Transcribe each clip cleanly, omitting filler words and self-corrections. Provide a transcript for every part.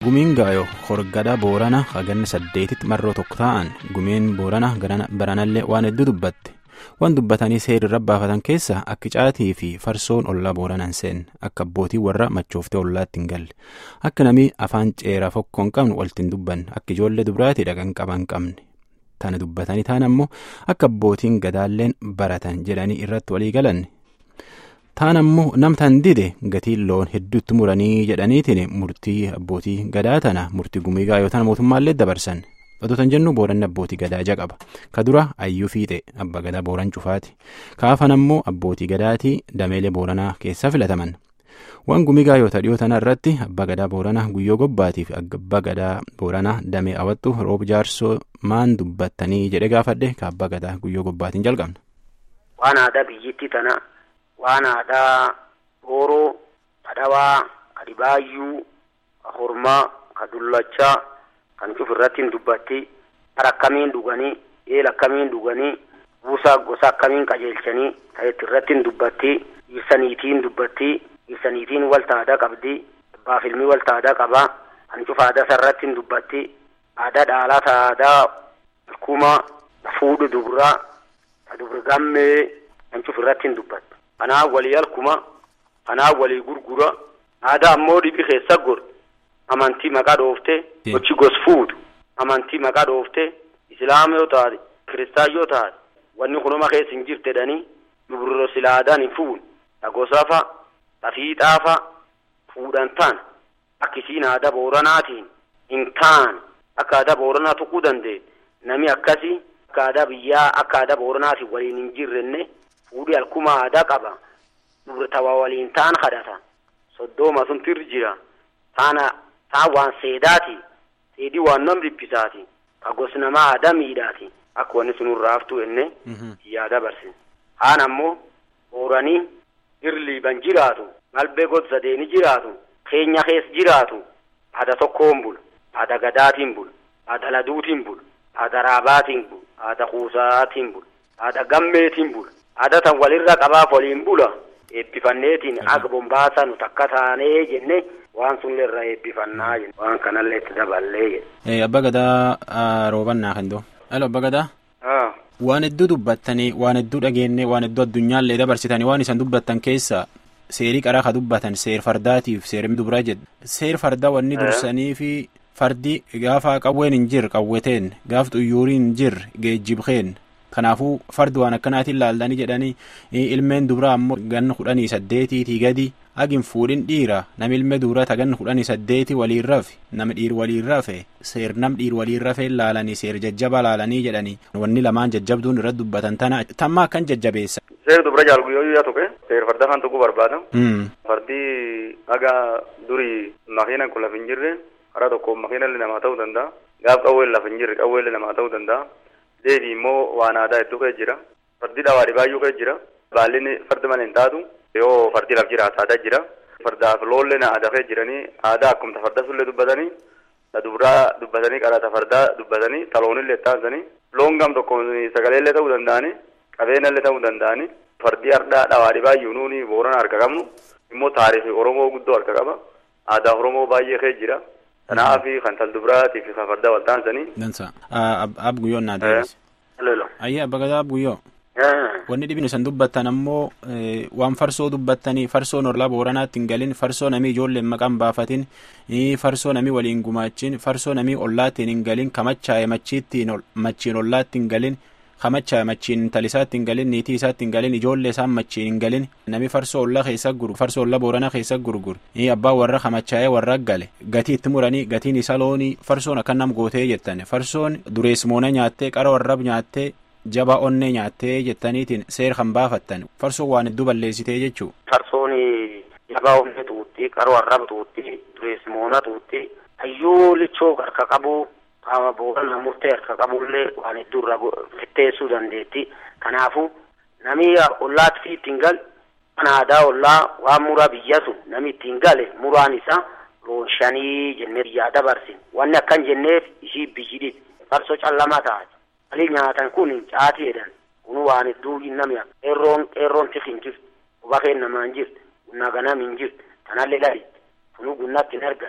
Gumiin Gaayoo Horgada Boorana haganni 8 marroo tokko ta'an gumiin Boorana baranallee waan hedduu dubbatte. Waan dubbatanii seerri rabbaafatan keessa akka caatii fi farsoon ollaa Booranaan seen akka abbootii warra machooftee ollaatti hin galle akka namni afaan ceeraa fokkoo hin qabne waltiin dubbanne akka ijoollee dubraatii dhaqan qaban qabne tana dubbatanii ta'an ammoo akka abbootiin gadaalleen baratan jedhanii irratti walii galanne. Taan ammoo namtaan dide gatiin loon hedduutti muranii jedhaniitiin murtii abbootii gadaa tana murtii gumii Gaayoo tana mootummaallee dabarsan. Oduutan jennu Booranni abbootii gadaa jaqaba. Ka dura Ayyuu Fiixee abba gadaa Booran cufaati. Kaafan ammoo abbootii gadaatii dameelee Booranaa keessa filataman. Waan gumii Gaayoo dhiyoo tana irratti abba gadaa Booranaa Guyyoo Gobbaatiif abba gadaa Booranaa damee awwattu roob jaarsoo maan dubbattanii jedhe gaafadhe ka abba gadaa Guyyoo Gobbaatiin jalqabna. Waan aadaa biyyittii tana waan aadaa Booroo, Adawaa, Adibaayyuu, Hormaa, Kadullachaa kan cuf irratti dubbatti hara akkamiin dhuganii eel akkamiin dhuganii buusaa gosa akkamiin qajeelchanii ta'etti irratti dubbatti dhiirsaniitiin dubbatti dhiirsaniitiin walta aadaa qabdi abbaaf ilmi walta aadaa qabaa kan cuf aadaa sarratti dubbatti aadaa dhaalaa aadaa alkuumaa fuudhu dubraa dubri gammee kan cuf irratti dubbatti kanaa walii alkumaa kanaa walii gurgura aadaa ammoo dhibi keessa gor amantii maqaa dhoofte gochi gos fuudhu amantii maqaa dhoofte islaama yoo taate kiristaan yoo taate wanni kunuma keessa hin jirte jedhanii dubroo silaadaan hin fuudhu dhagosafa tafiixaafa fuudhan taan akkisiin aadaa Booranaatiin hin taan akka aadaa Booranaa tuquu dandeenye nami akkasii akka aadaa biyyaa akka aadaa Booranaatiin waliin hin jirrenne fuudhii alkuma aadaa qaba dubrtawa waliin taan kadhata soddooma sun tirri jira taana waan seedaati seedii waan nam dhiphisaati ka gos namaa aadaa miidhaati akka wanni sunurraa haftuu enne yaada barsiisa haan ammoo Booranii irliiban jiraatu malbee godsa deeni jiraatu keenya keessa jiraatu aadaa tokkoon bulu aadaa gadaatiin bulu aadaa laduutiin bulu aadaa raabaatiin bulu aadaa kuusaatiin bulu aadaa gammeetiin bulu aadaa tan walirra qabaaf waliin bula eebbifanneetiin akka bombaasaa nu takka taanee jenne waan sunillee irraa eebbifannaa jenna waan kanallee itti daballee jenna. Abba gadaa roobannaa kan doo. Alo abba gadaa. Waan hedduu dubbattanii waan hedduu dhageenye waan hedduu addunyaallee dabarsitanii waan isan dubbattan keessa seerii qaraa ka dubbatan seer fardaatiif seerri dubraa jedhu seer fardaa wanni dursanii fi fardi gaafa qawween hin jirre qawweteen gaaf xuyyuuriin hin jirre geejjibkeen. Kanaafuu fardi waan akkanaatiin laallanii jedhanii ilmeen dubraa ammoo ganna 18 gadi agin fuudhin dhiira nam ilmee dubraa ta ganna 18 waliin rafe nama dhiir waliin rafe seer nam dhiir waliin rafe laalanii seer jajjaba laalanii jedhanii wanni lamaan jajjabduun irratti dubbatan tana tamma akkan jajjabeessa. Seer dubra jaalguyyoo yaa tuqe seer farda kan tuquu barbaada. Fardi aga durii makiina kun lafa hin jirre karaa tokko makiinallee namaa ta'uu danda'a gaaf qawween lafa hin jirre qawweellee namaa ta'uu danda'a. Deebii immoo waan aadaa hedduu ka'e jira. Fardi dhawaadhi baay'ee ka'e jira. Baallinni fardi mana hin taatu yoo fardi laf jiraata aadaa jira. Fardaaf loollee na aadaa ka'e jiranii aadaa akkumta farda sullee dubbatanii ta dubraa dubbatanii qaraata fardaa dubbatanii taloonillee taasisanii loon gam tokko sagaleellee ta'uu danda'anii qabeenyallee ta'uu danda'anii fardi hardhaa dhawaadhi baay'ee nuuni Boorana harka qabnu immoo taarifi Oromoo guddoo harka qaba. Aadaa Oromoo baay'ee ka'e jira. Kanaafi kan tal dubraatiif kan farda wal taansanii. Dansa. Ab Guyyoo naa deebise. Ayyee abba gadaa Guyyoo. Wanni dhibin isan dubbattan ammoo waan farsoo dubbattanii farsoon orlaa Booranaatti hin galin farsoo namii ijoolleen maqaan baafatin farsoo namii waliin gumaachin farsoo namii ollaatti hin galin kamachaa'e machiin ollaatti hin galin kamachaa'e machiin talisaatti hin galin niitii isaatti hin galin ijoollee isaan machiin hin galin nami farsoo ollaa keessa gurgur farsoo ollaa Booranaa keessa gurgur abbaa warra kamachaa'ee warra gale gatii itti muranii gatiin isa loonii farsoon akka nam gootee jettan farsoon dureesmoona nyaattee qara warrab nyaattee jaba onnee nyaattee jettaniitiin seer kan baafattan farsoon waan hedduu balleessitee jechuu. Farsoon jaba onnee tuutti qara warrab tuutti dureesmoona tuutti hayyuu lichoo harka qabu. Qaama Boorana murtee harka qabullee waan hedduu irraa fitteessuu dandeetti. Kanaafuu namni ollaatti ittiin gal kan aadaa ollaa waan muraa biyya sun namni ittiin gale muraan isaa loon 5 jennee biyyaa dabarsin. Wanni akkan jenneef ishii biyyiidhi farsoo callamaa taate. Walii nyaatan kun caatii jedhan kun waan hedduu namni qeerroon tifi hin jirtu quba keen namaa hin jirtu gunnaa ganam hin jirtu kanallee lalitti kunuu gunnatti hin argan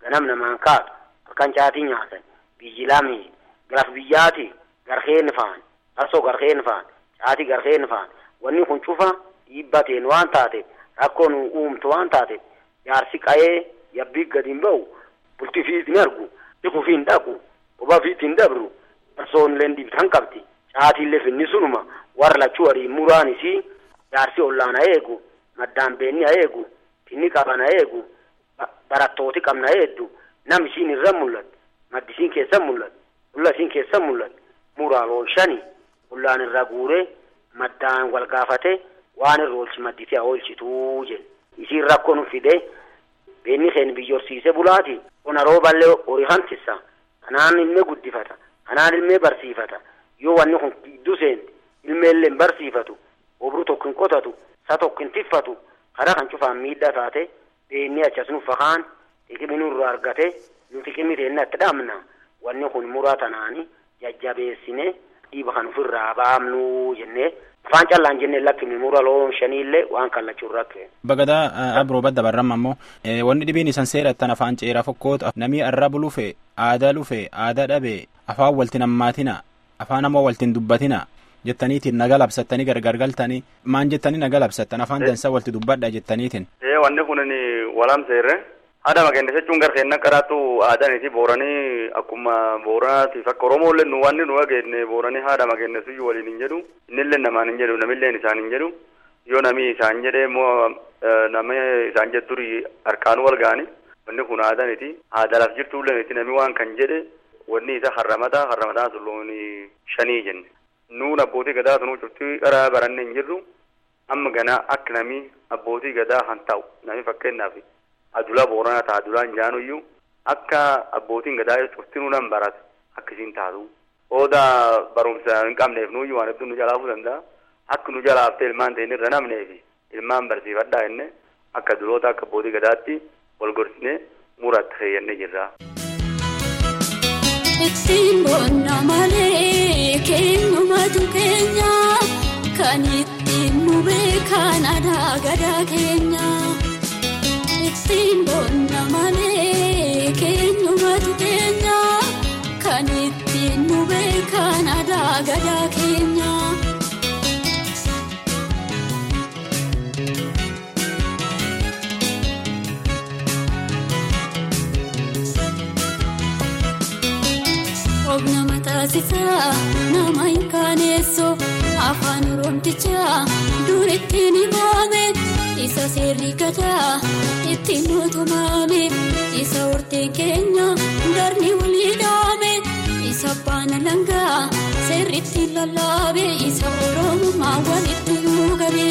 ganam namaan kaatu halkan caatii nyaatan biyyi lamii garaf biyyaati garheen faan asoo garheen faan caatii garheen faan wanni kun cufa dhiibbateen waan taate rakkoon uumtu waan taate jaarsi qa'ee yabbii gadiin ba'u bultii fiitiin argu dhiqu fiin dhaqu boba fiitiin dabru barsoon leen dibtan qabdi caatiillee finni sunuma warra lachuu arii muraanisii jaarsi ollaan eegu maddaan beenni eegu finni qaban eegu barattooti qabna hedduu nam isiin irra mul'atu maddi isiin keessa mul'atu ulla isiin keessa mul'atu muraa oolchani ullaan irra guure maddaan wal gaafate waan irra oolchi madditee oolchituu jedhe isiin rakkoon fide beenni keen biyyorsiise bulaati ona rooballee horii hantissa kanaan ilmee guddifata kanaan ilmee barsiifata yoo wanni kun gidduu seente ilmeellee barsiifatu obru tokko hin qotatu sa tokko hin tiffatu karaa kan cufaan miidhaa taate beenni achas nu fakaan xiqimi nurra argate nu xiqimi teennatti dhaamna wanni kun muraa tanaani jajjabeessine dhiiba kan ofirraa baamnu jennee afaan callaan jennee lakkifne mura loon shaniillee waan kallachuu rakke. Bagadaa abroo badda barramma ammoo wanni dhibiin isan seerattan afaan ceeraa fokkoota namii arraba lufe aadaa dhabe afaan waltin ammaatina afaan ammoo waltin dubbatina jettaniitiin naga labsattanii gargar galtanii maan jettanii naga labsattan afaan dansaa walti dubbadha jettaniitiin. Wanni kun walamseerre haadha makeenna jechuun garkeenna qaraatu aadaaniiti booranii akkuma booranaatiif akka Oromoolle nu wanni nu ageenne booranii haadha makeenna suyyuu waliin hin jedhu innillee namaan hin jedhu namilleen isaan hin jedhu yoo namii isaan jedhee immoo nama isaan jedhurii harkaan wal ga'ani wanni kun aadaaniiti haadalaaf jirtuulleeniiti nami waan kan jedhe wanni isa harramataa sullooni shanii jenne nuun abbootii gadaa sunuu cuftii qaraa baranne hin jirru amma ganaa akka namii abbootii gadaa kan ta'u nami fakkeenyaaf adulaa booranaa ta'a adulaan jaanuyyuu akka abbootiin gadaa cuftinuu nan barata akkasiin taatu ooda barumsa hin qabneef nuyyuu waan hedduu nu jalaafuu danda'a akka nu jalaaftee ilmaan ta'in irra namneefi ilmaan barsiifadhaa jenne akka duloota akka abbootii gadaatti wal gorsine muratti fayyannee jirra. Ittiin boonna malee keenyumatu keenya kan ittiin nu beekan aadaa gadaa keenya. Ittiin boonna malee keenyumatu keenya kan ittiin nu beekan aadaa gadaa keenya. Nama taasisaa nama hin kaaneessoo afaan Oromtichaa dur ittiin himaame isa seerri gadaa ittiin mootummaame isa horteen keenya darni walii dhaame isa abbaan langaa seerri ittiin lallaabe isa Oromummaa walitti nuugabe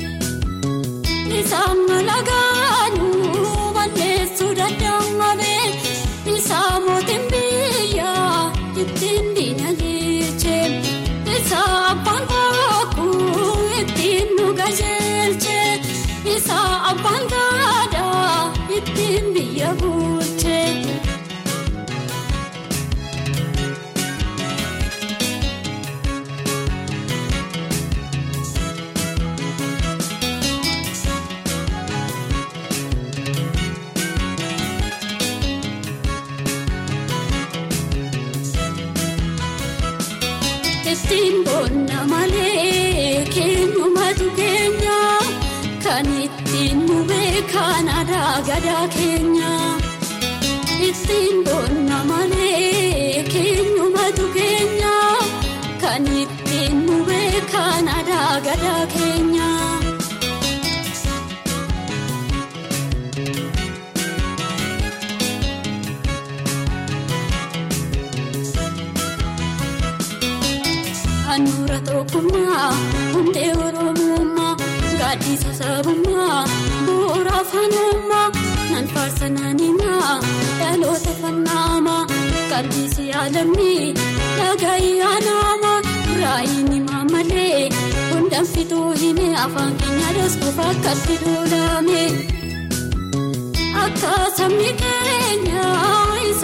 isa malagaanuu balleessuu danda'amame isa mootiin biyyaa. Ittiin diinagdeeche isa abbaan bokkuu ittiin nu gajeelche isa abbaan gadaa ittiin biyya bulche. Ittiin boonna malee keenyumatu keenya kan ittiin nu beekan aadaa gadaa keenya. Ittiin boonna malee keenyumatu keenya kan ittiin nu beekan aadaa gadaa keenya. Anura tokkummaa hundee Oromummaa gaaddisa sabummaa bu'uura afaanummaa nan faarsa nan himaa dhaloota fannaamaa qalbii yaalamni dhaga'ii namaa raayiin himaa malee hundaan fituu hime afaan keenya daskuuf akkatti doolame akka sabni keenya